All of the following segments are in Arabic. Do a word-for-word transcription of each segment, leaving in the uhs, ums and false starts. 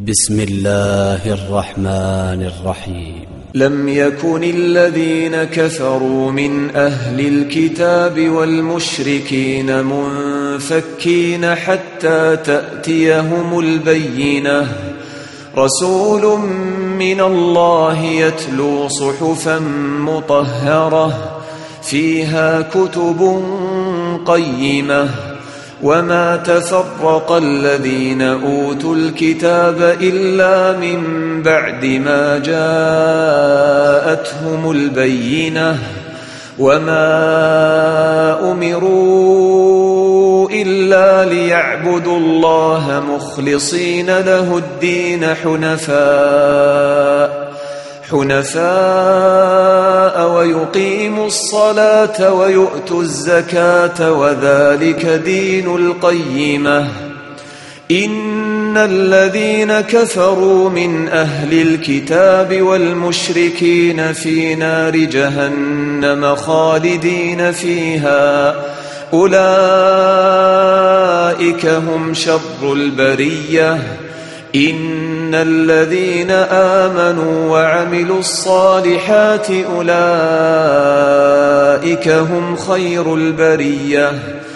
بسم الله الرحمن الرحيم. لم يكن الذين كفروا من أهل الكتاب والمشركين منفكين حتى تأتيهم البينة، رسول من الله يتلو صحفا مطهرة فيها كتب قيمة، وما تفرق الذين أوتوا الكتاب إلا من بعد ما جاءتهم البينة، وما أمروا إلا ليعبدوا الله مخلصين له الدين حنفاء حنفاء ويقيموا الصلاة ويؤتوا الزكاة وذلك دين القيمة. إن الذين كفروا من أهل الكتاب والمشركين في نار جهنم خالدين فيها، أولئك هم شر البرية. إن الذين آمنوا وعملوا الصالحات أولئك هم خير البرية،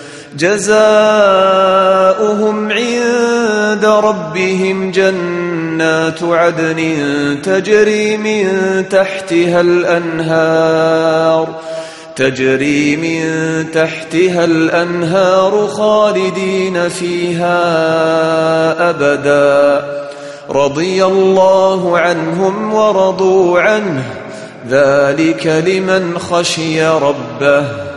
جزاؤهم عند ربهم جنات عدن تجري من تحتها الأنهار تجري من تحتها الأنهار خالدين فيها أبدا، رضي الله عنهم ورضوا عنه، ذلك لمن خشي ربه.